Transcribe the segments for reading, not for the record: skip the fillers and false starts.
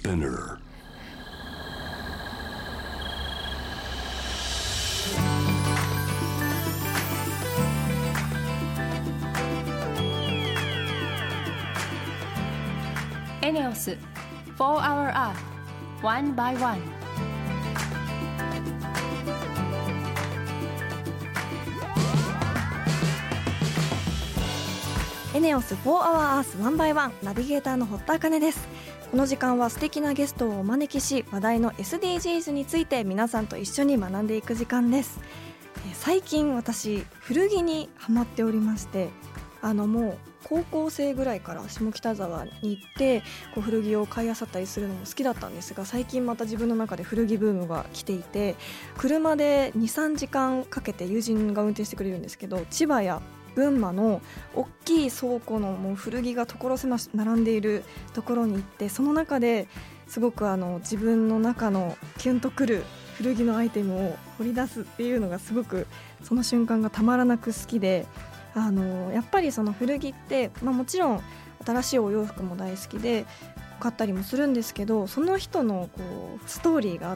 Spinner. ENEOS 4-Hour Earth One by One。 エネオス 4-Hour Earth One by One ナビゲーターの堀田茜です。この時間は素敵なゲストをお招きし、話題の SDGs について皆さんと一緒に学んでいく時間です。最近私古着にハマっておりまして、もう高校生ぐらいから下北沢に行ってこう古着を買い漁ったりするのも好きだったんですが、最近また自分の中で古着ブームが来ていて、車で 2,3 時間かけて友人が運転してくれるんですけど、千葉や群馬の大きい倉庫のもう古着が所狭し並んでいるところに行って、その中ですごく自分の中のキュンとくる古着のアイテムを掘り出すっていうのがすごくその瞬間がたまらなく好きで、やっぱりその古着って、もちろん新しいお洋服も大好きで買ったりもするんですけど、その人のこうストーリーがあって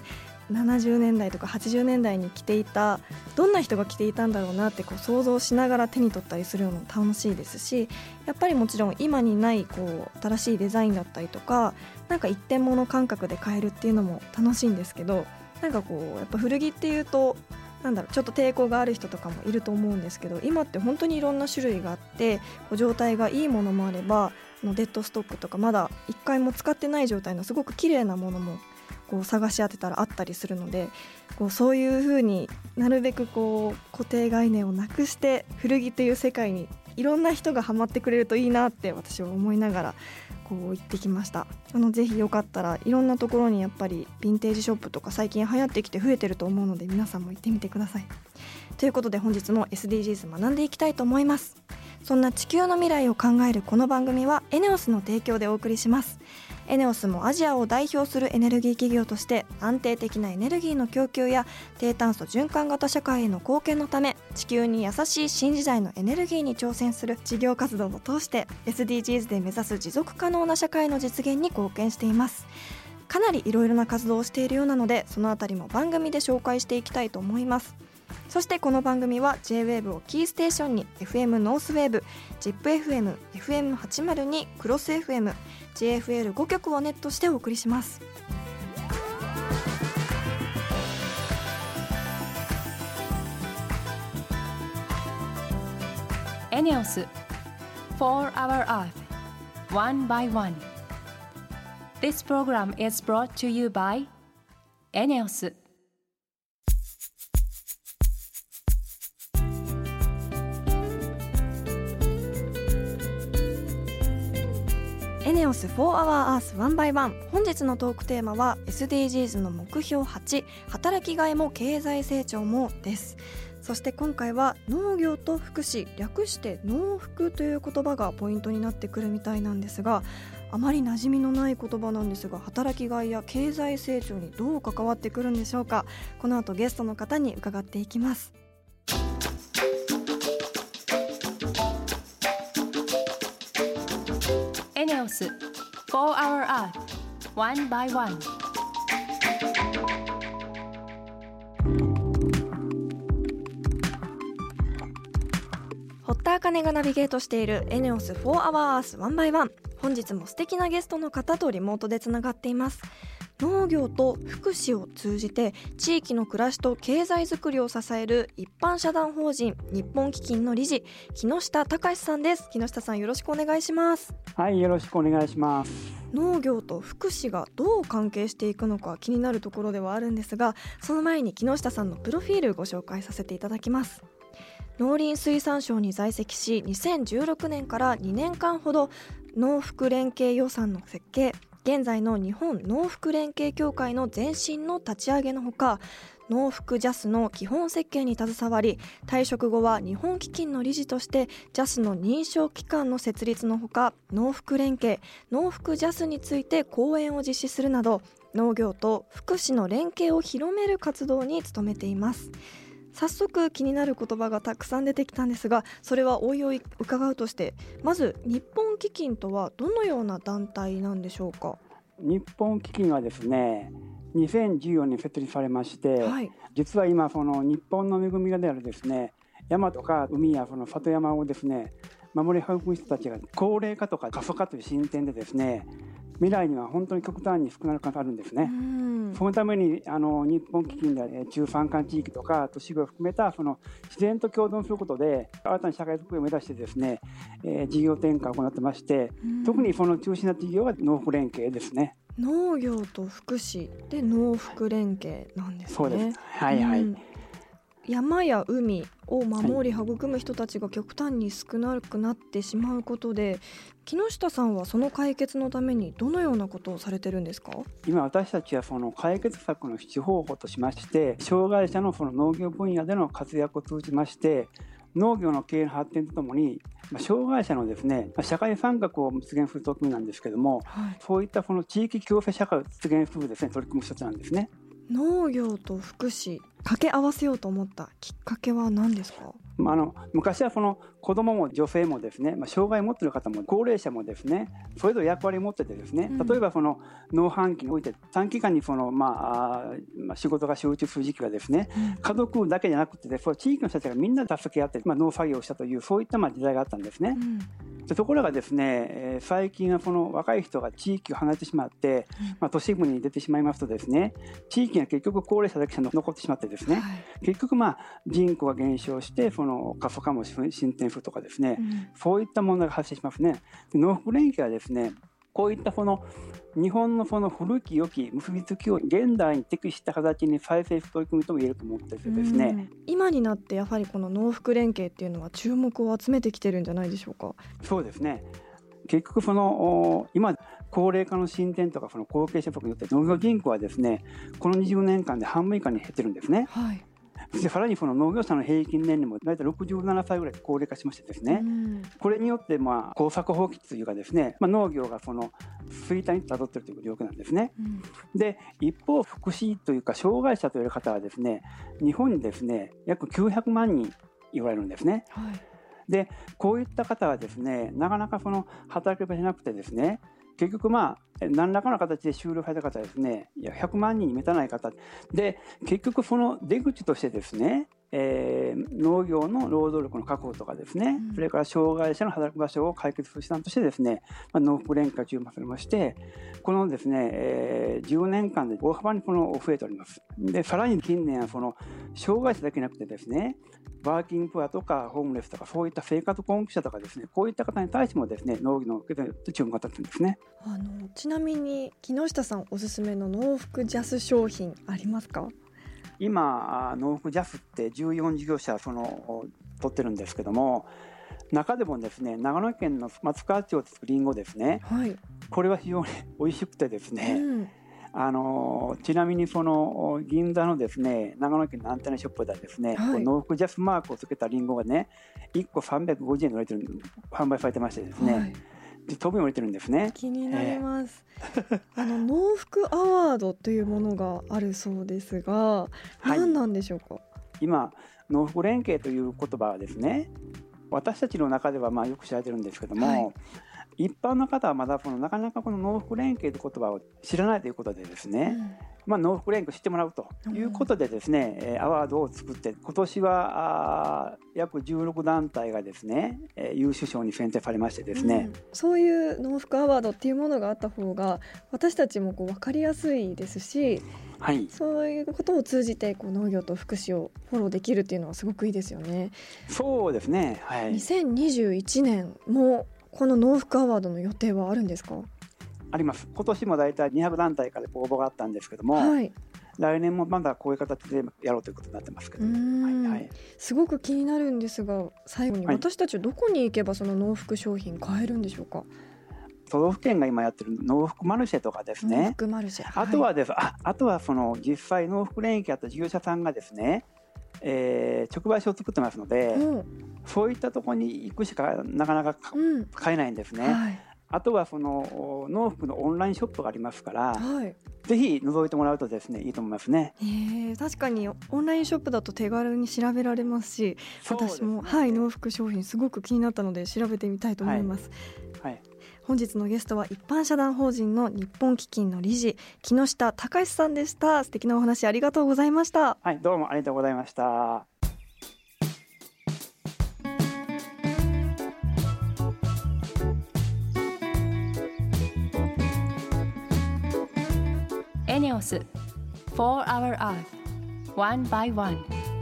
、70年代とか80年代に着ていたどんな人が着ていたんだろうなってこう想像しながら手に取ったりするのも楽しいですし、やっぱりもちろん今にないこう新しいデザインだったりとか、なんか一点物感覚で買えるっていうのも楽しいんですけど、なんかこうやっぱ古着っていうとちょっと抵抗がある人とかもいると思うんですけど、今って本当にいろんな種類があって、状態がいいものもあればデッドストックとかまだ1回も使ってない状態のすごく綺麗なものもこう探し当てたらあったりするので、そういう風になるべくこう固定概念をなくして古着という世界にいろんな人がハマってくれるといいなって私は思いながらこう行ってきました。ぜひよかったらいろんなところにやっぱりヴィンテージショップとか最近流行ってきて増えてると思うので、皆さんも行ってみてください。ということで本日も SDGs 学んでいきたいと思います。そんな地球の未来を考えるこの番組はエネオスの提供でお送りします。エネオスもアジアを代表するエネルギー企業として安定的なエネルギーの供給や低炭素循環型社会への貢献のため、地球に優しい新時代のエネルギーに挑戦する事業活動を通して SDGs で目指す持続可能な社会の実現に貢献しています。かなりいろいろな活動をしているようなので、そのあたりも番組で紹介していきたいと思います。そしてこの番組は J-WAVE をキーステーションに FM ノースウェーブ、ZIPFM、FM802、クロス FM、JFL5 曲をネットしてお送りします。 ENEOS 4-Hour Earth One by One。 This program is brought to you by ENEOS。 エネオス 4-Hour Earth One by One。 本日のトークテーマは SDGs の目標8、働きがいも経済成長もです。そして今回は農業と福祉、略して農福という言葉がポイントになってくるみたいなんですが、あまり馴染みのない言葉なんですが、働きがいや経済成長にどう関わってくるんでしょうか。この後ゲストの方に伺っていきます。 ENEOS 4-Hour Earth One by One。 堀田茜がナビゲートしている ENEOS 4-Hour Earth One by One。 本日も素敵なゲストの方とリモートでつながっています。農業と福祉を通じて地域の暮らしと経済づくりを支える一般社団法人日本基金の理事、木下隆さんです。木下さん、よろしくお願いします。 はい、よろしくお願いします。 農業と福祉がどう関係していくのか気になるところではあるんですが、その前に木下さんのプロフィールご紹介させていただきます。農林水産省に在籍し、2016年から2年間ほど農福連携予算の設計、現在の日本農福連携協会の前身の立ち上げのほか、農福ジャスの基本設計に携わり、退職後は日本基金の理事としてジャスの認証機関の設立のほか、農福連携、農福ジャスについて講演を実施するなど、農業と福祉の連携を広める活動に努めています。早速気になる言葉がたくさん出てきたんですが、それはおいおい伺うとして、まず日本基金とはどのような団体なんでしょうか。 日本基金はですね、2014年に設立されまして、はい、実は今その日本の恵みであるですね、山とか海やその里山をですね、守り育む人たちが高齢化とか過疎化という進展でですね、未来には本当に極端に少なくなるんですね。そのために日本基金で中山間地域とか都市部を含めたその自然と共存することで新たな社会づくりを目指してですね、事業転換を行ってまして、特にその中心な事業は農福連携ですね。 農業と福祉で農福連携なんですね。 そうです。はいはい。 山や海を守り育む人たちが極端に少なくなってしまうことで、木下さんはその解決のためにどのようなことをされてるんですか？ 今私たちはその解決策の必方法としまして、障害者のその農業分野での活躍を通じまして農業の経営の発展とともに障害者のですね、社会参画を実現する取り組みなんですけども、はい、そういったその地域共生社会を実現するですね、取り組み一つなんですね。 農業と福祉掛け合わせようと思ったきっかけは何ですか？ 昔はその子どもも女性もですね、障害を持っている方も高齢者もですね、それぞれ役割を持っててですね、例えばその農繁期において短期間にその、仕事が集中する時期はですね、家族だけじゃなくて、ね、その地域の人たちがみんなで助け合って、農作業をしたというそういった時代があったんですね。ところがですね、最近はその若い人が地域を離れてしまって、都市部に出てしまいますとですね、地域が結局高齢者だけが残ってしまってですね、結局人口が減少してその過疎化も進展するとかですね、そういった問題が発生しますね。農福連携はですね、こういったその日本のその古き良き結びつきを現代に適した形に再生する取り組みとも言えると思ってですね、 今になってやはりこの農福連携っていうのは注目を集めてきてるんじゃないでしょうか。 そうですね。結局その今高齢化の進展とかその後継者不足によって農業人口はですね、この20年間で半分以下に減ってるんですね。はい。でさらにその農業者の平均年齢も大体67歳ぐらいで高齢化しましてですね、これによって耕作放棄というかですね、農業がその衰退にたどっているという状況なんですね。で一方福祉というか障害者という方はですね、日本にですね約900万人いわれるんですね。はい、でこういった方はですね、なかなかその働き場じゃなくてですね、結局何らかの形で就労された方はですね、100万人に満たない方で、結局その出口としてですね、農業の労働力の確保とかですね、それから障害者の働く場所を解決する手段としてですね、農福連携が注目されまして、このですね、10年間で大幅に増えております。でさらに近年はその障害者だけなくてですね、ワーキングプアとかホームレスとかそういった生活困窮者とかですね、こういった方に対してもですね、農業の注目が当たっているんですね。 ちなみに木下さんおすすめの農福ジャス商品ありますか？ 今農福ジャスって14事業者取ってるんですけども、中でもですね、長野県の松川町で作るリンゴですね、はい、これは非常に美味しくてですね、ちなみにその銀座のですね、長野県のアンテナショップではですね、はい、農福ジャスマークをつけたリンゴがね、1個350円で売れてる販売されてましてですね、はい、で飛び降りてるんですね。 気になります、農福アワードというものがあるそうですが、何なんでしょうか？はい、 今農福連携という言葉はですね、私たちの中ではよく知られてるんですけども、はい、一般の方はまだなかなかこの農福連携という言葉を知らないということでですね、農福連携を知ってもらうということでですね、アワードを作って、今年は約16団体がですね、優秀賞に選定されましてですね、 そういう農福アワードっていうものがあった方が私たちも分かりやすいですし、はい、そういうことを通じて農業と福祉をフォローできるっていうのはすごくいいですよね。 そうですね、はい、 2021年もこの農福アワードの予定はあるんですか？ あります。今年もだいたい200団体から応募があったんですけども、はい、来年もまだこういう形でやろうということになってますけど、はいはい、 すごく気になるんですが、最後に私たちはどこに行けばその農福商品買えるんでしょうか？ 都道府県が今やってる農福マルシェとかですね、 農福マルシェ、 あとはです、あとはその実際農福連携やった事業者さんがですね、直売所を作ってますので、そういったところに行くしかなかなか買えないんですね。はい、あとはその農福のオンラインショップがありますから、はい、ぜひ覗いてもらうとですね、いいと思いますね。 確かにオンラインショップだと手軽に調べられますし、私も、はい、農福商品すごく気になったので調べてみたいと思います。はいはい、 本日のゲストは一般社団法人の日本基金の理事木下隆さんでした。素敵なお話ありがとうございました。 はい、どうもありがとうございました。 エネオス For Our Earth One by One。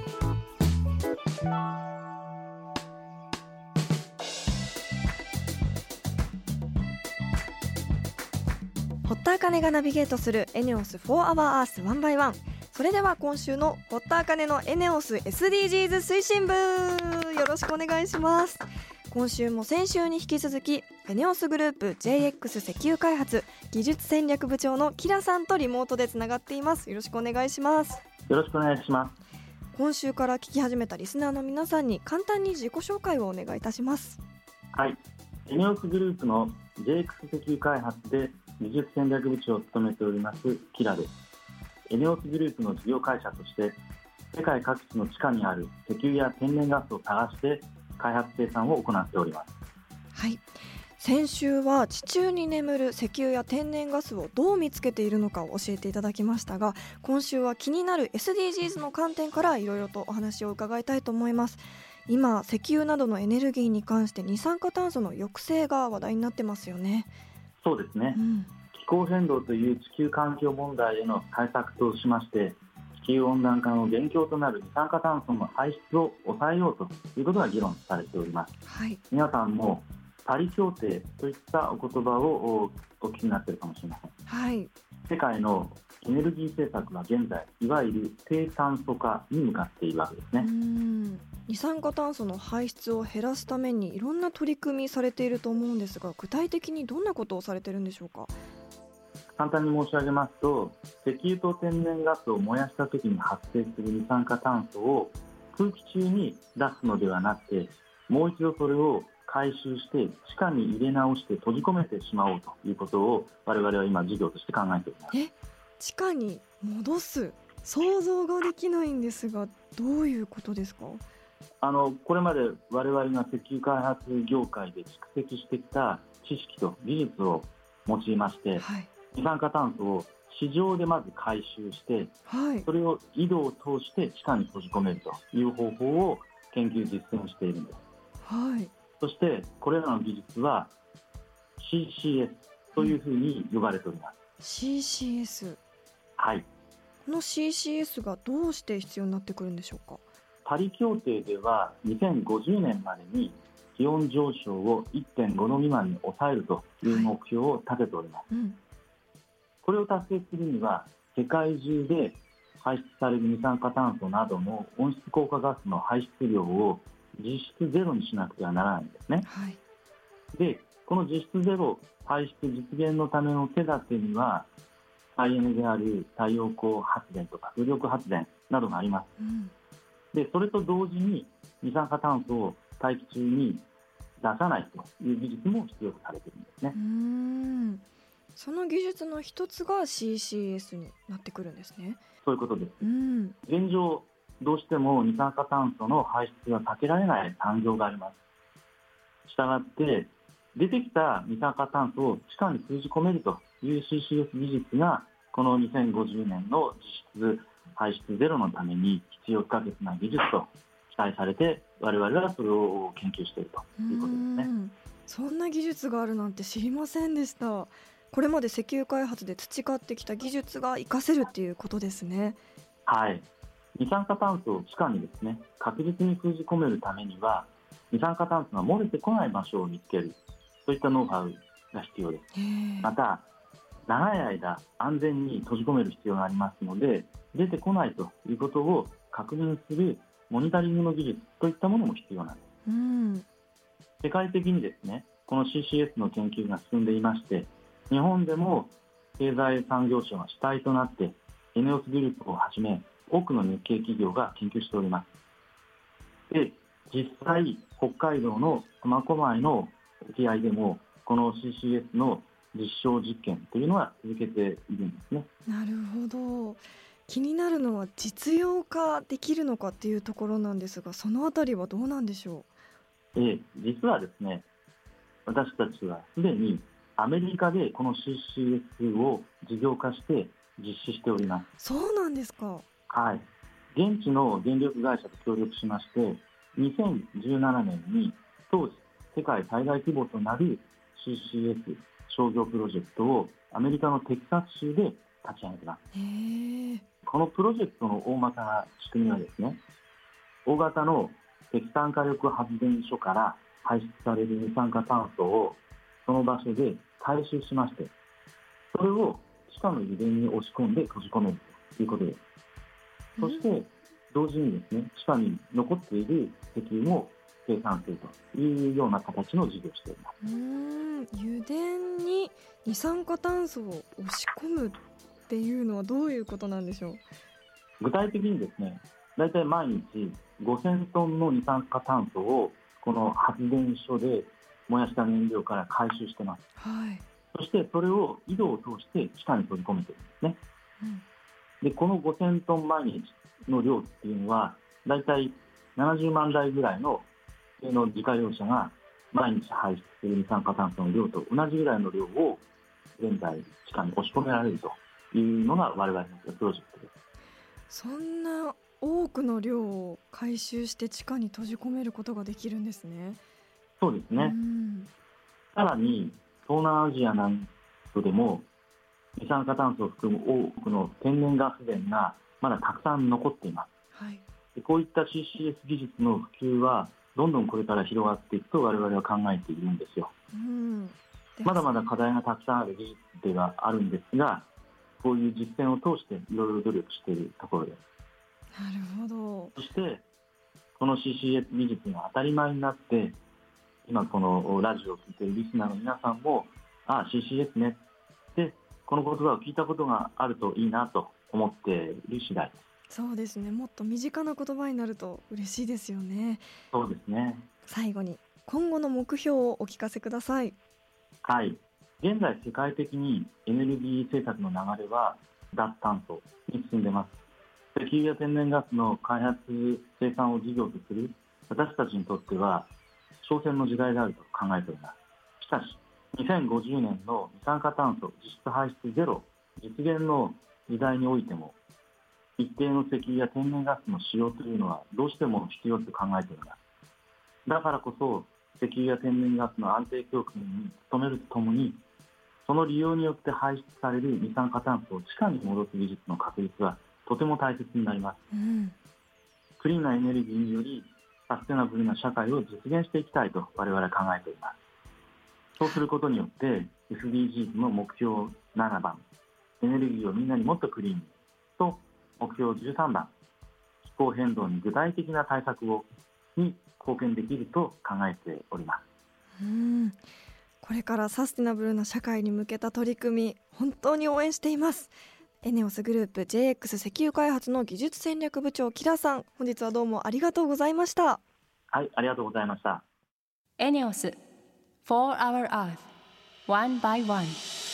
堀田茜がナビゲートするエネオス For Our Earth One by One。それでは今週の堀田茜のエネオス SDGs 推進部、よろしくお願いします。今週も先週に引き続きエネオスグループ JX 石油開発技術戦略部長のキラさんとリモートでつながっています。よろしくお願いします。 よろしくお願いします。 今週から聞き始めたリスナーの皆さんに簡単に自己紹介をお願いいたします。 はい、エネオスグループの JX 石油開発で技術戦略部長を務めておりますキラです。エネオスグループの事業会社として世界各地の地下にある石油や天然ガスを探して開発生産を行っております。 はい、先週は地中に眠る石油や天然ガスをどう見つけているのかを教えていただきましたが、今週は気になる SDGs の観点からいろいろとお話を伺いたいと思います。今石油などのエネルギーに関して二酸化炭素の抑制が話題になってますよね。 そうですね、気候変動という地球環境問題への対策としまして地球温暖化の元凶となる二酸化炭素の排出を抑えようということが議論されております。 はい、 皆さんもパリ協定といったお言葉をお聞きになっているかもしれません。 はい、 世界のエネルギー政策は現在いわゆる低炭素化に向かっているわけですね。 二酸化炭素の排出を減らすためにいろんな取り組みされていると思うんですが、具体的にどんなことをされているんでしょうか。 簡単に申し上げますと、石油と天然ガスを燃やした時に発生する二酸化炭素を空気中に出すのではなくて、もう一度それを回収して地下に入れ直して閉じ込めてしまおうということを我々は今事業として考えております。 地下に戻す、想像ができないんですが、どういうことですか。 これまで我々が石油開発業界で蓄積してきた知識と技術を用いまして、二酸化炭素を市場でまず回収して、それを井戸を通して地下に閉じ込めるという方法を研究実践しているんです。そしてこれらの技術は CCS というふうに呼ばれております。 CCS、 はい、 この CCS がどうして必要になってくるんでしょうか。 パリ協定では2050年までに気温上昇を 1.5 度未満に抑えるという目標を立てております。これを達成するには世界中で排出される二酸化炭素などの温室効果ガスの排出量を実質ゼロにしなくてはならないんですね。で、この実質ゼロ排出実現のための手立てには再エネである太陽光発電とか風力発電などがあります。で、それと同時に二酸化炭素を大気中に出さないという技術も必要とされているんですね。 その技術の一つが CCS になってくるんですね。 そういうことです。現状どうしても二酸化炭素の排出が避けられない産業があります。したがって出てきた二酸化炭素を地下に封じ込めるという CCS 技術がこの2050年の実質排出ゼロのために必要不可欠な技術と期待されて、我々はそれを研究しているということですね。 そんな技術があるなんて知りませんでした。これまで石油開発で培ってきた技術が活かせるっていうことですね。 はい、二酸化炭素を地下にですね確実に封じ込めるためには二酸化炭素が漏れてこない場所を見つける、そういったノウハウが必要です。また長い間安全に閉じ込める必要がありますので、出てこないということを確認するモニタリングの技術といったものも必要なんです。世界的にですねこの CCS の研究が進んでいまして、日本でも経済産業省が主体となってエネオスグループをはじめ多くの日系企業が研究しております。で、実際北海道の苫小牧の沖合でもこの CCS の実証実験というのは続けているんですね。 なるほど。気になるのは実用化できるのかっていうところなんですが、そのあたりはどうなんでしょう。 実はですね、私たちはすでにアメリカでこの CCS を事業化して実施しております。 そうなんですか。 はい。現地の電力会社と協力しまして、2017年に当時世界最大規模となる CCS 商業プロジェクトをアメリカのテキサス州で立ち上げています。このプロジェクトの大まかな仕組みはですね、大型の石炭火力発電所から排出される二酸化炭素をその場所で回収しまして、それを地下の油田に押し込んで閉じ込めるということです。そして同時にですね、地下に残っている石油も生産するというような形の事業をしています。 油田に二酸化炭素を押し込むっていうのはどういうことなんでしょう。 具体的にですね、だいたい毎日5000トンの二酸化炭素をこの発電所で燃やした燃料から回収してます。 はい。 そしてそれを井戸を通して地下に取り込めているんですね。でこの5000トン毎日の量っていうのはだいたい70万台ぐらいの自家用車が毎日排出する二酸化炭素の量と同じぐらいの量を現在地下に押し込められるというのが我々のプロジェクトです。 そんな多くの量を回収して地下に閉じ込めることができるんですね。 そうですね。さらに東南アジアなんかでも二酸化炭素を含む多くの天然ガス田がまだたくさん残っています。 はい。 でこういった CCS 技術の普及はどんどんこれから広がっていくと我々は考えているんですよ。まだまだ課題がたくさんある技術ではあるんですが、こういう実践を通していろいろ努力しているところです。 なるほど。 そしてこの CCS 技術が当たり前になって、今このラジオを聞いているリスナーの皆さんもCCS ねってこの言葉を聞いたことがあるといいなと思っている次第です。 そうですね。もっと身近な言葉になると嬉しいですよね。 そうですね。 最後に今後の目標をお聞かせください。 はい。現在世界的にエネルギー政策の流れは脱炭素に進んでいます。石油や天然ガスの開発生産を事業とする私たちにとっては挑戦の時代であると考えております。しかし2050年の二酸化炭素実質排出ゼロ実現の時代においても一定の石油や天然ガスの使用というのはどうしても必要と考えております。だからこそ石油や天然ガスの安定供給に努めるとともに、その利用によって排出される二酸化炭素を地下に戻す技術の確立はとても大切になります。クリーンなエネルギーによりサステナブルな社会を実現していきたいと我々は考えております。そうすることによって SDGs の目標7番エネルギーをみんなにもっとクリーンにと目標13番気候変動に具体的な対策に貢献できると考えております。 これからサステナブルな社会に向けた取り組み本当に応援しています。エネオスグループ JX 石油開発の技術戦略部長木田さん、本日はどうもありがとうございました。 はい、ありがとうございました。 エネオス For Our Earth One by One。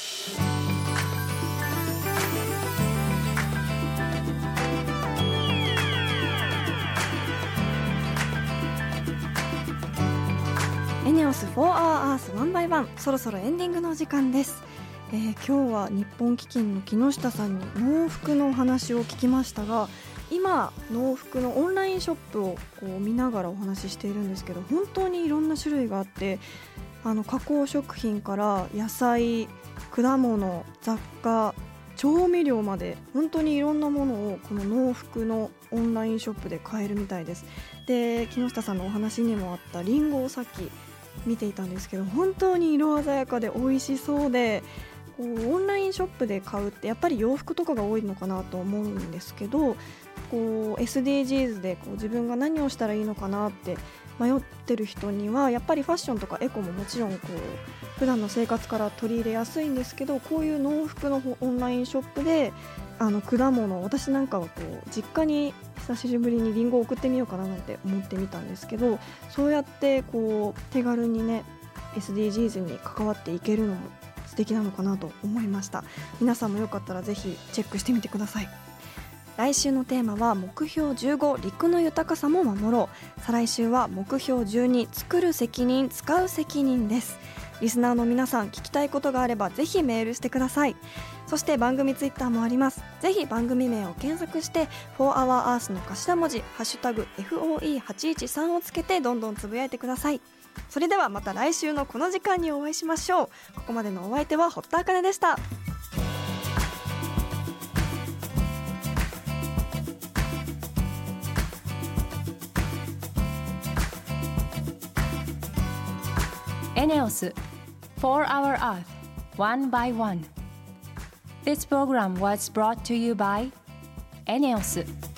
エネオス For Our Earth One by One、そろそろエンディングの時間です。今日は日本基金の木下さんに農服のお話を聞きましたが、今農服のオンラインショップをこう見ながらお話ししているんですけど、本当にいろんな種類があって、加工食品から野菜、果物、雑貨、調味料まで本当にいろんなものをこの農服のオンラインショップで買えるみたいです。で、木下さんのお話にもあったリンゴをさっき見ていたんですけど、本当に色鮮やかで美味しそうで、オンラインショップで買うってやっぱり洋服とかが多いのかなと思うんですけど、SDGs で自分が何をしたらいいのかなって迷ってる人にはやっぱりファッションとかエコももちろん普段の生活から取り入れやすいんですけど、こういう農服のオンラインショップで果物、私なんかは実家に久しぶりにリンゴを送ってみようかななんて思ってみたんですけど、そうやって手軽にね SDGs に関わっていけるのも素敵なのかなと思いました。皆さんもよかったらぜひチェックしてみてください。来週のテーマは目標15陸の豊かさも守ろう。再来週は目標12作る責任使う責任です。 リスナーの皆さん、聞きたいことがあればぜひメールしてください。そして番組ツイッターもあります。ぜひ番組名を検索して 4HourEarth の頭文字ハッシュタグ FOE813 をつけてどんどんつぶやいてください。それではまた来週のこの時間にお会いしましょう。ここまでのお相手は堀田茜でした。 ENEOS For Our Earth One by One. This program was brought to you by ENEOS.